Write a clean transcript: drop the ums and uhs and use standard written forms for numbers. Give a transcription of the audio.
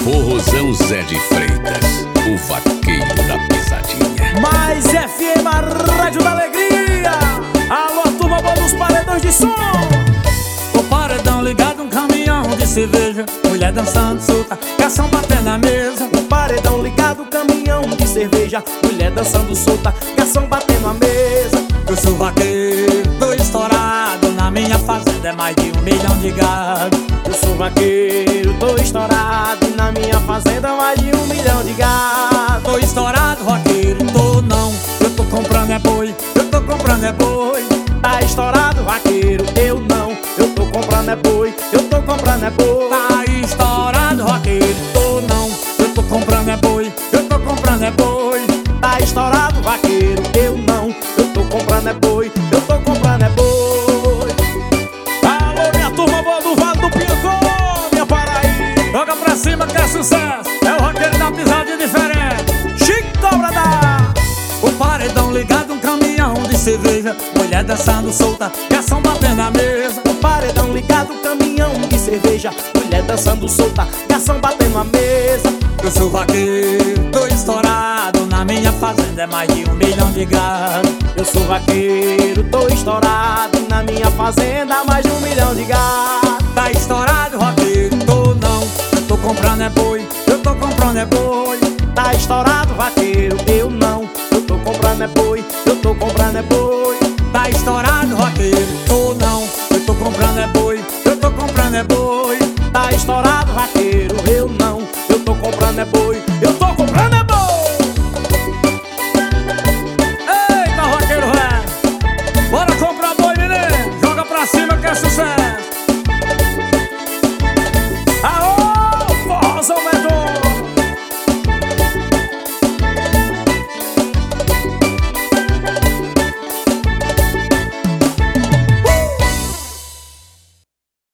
Forrozão Zé de Freitas, o vaqueiro da pisadinha. Mais FM, a rádio da alegria. Alô, turma boa dos paredões de som. O paredão ligado, um caminhão de cerveja, mulher dançando solta, garçom batendo na mesa. O paredão ligado, caminhão de cerveja, mulher dançando solta, garçom batendo na mesa. Eu sou vaqueiro, tô estourado, na minha fazenda é mais de 1 milhão de gado. Eu sou vaqueiro, tô estourado, na minha fazenda mais de 1 milhão de gado. Tô estourado, vaqueiro, tô não, eu tô comprando é boi, eu tô comprando é boi. Tá estourado, vaqueiro, eu não, eu tô comprando é boi, eu tô comprando é boi. Tá estourado, vaqueiro, tô não, eu tô comprando é boi, eu tô comprando é boi. Tá estourado, vaqueiro, eu não, eu tô comprando é boi, eu tô comprando é boi. Alô, minha turma boa do Vale do Piacô, minha Paraíba. Joga pra cima que é sucesso, é o roqueiro da pisadinha diferente. Chico Cobra da... O paredão ligado, um caminhão de cerveja, mulher dançando solta, garçom batendo na mesa. O paredão ligado, caminhão de cerveja, mulher dançando solta, garçom batendo na mesa. Eu sou vaqueiro, tô estourado, na minha fazenda é mais de 1 milhão de gado. Eu sou vaqueiro, tô estourado, na minha fazenda mais de 1 milhão de gado. Tá estourado, vaqueiro,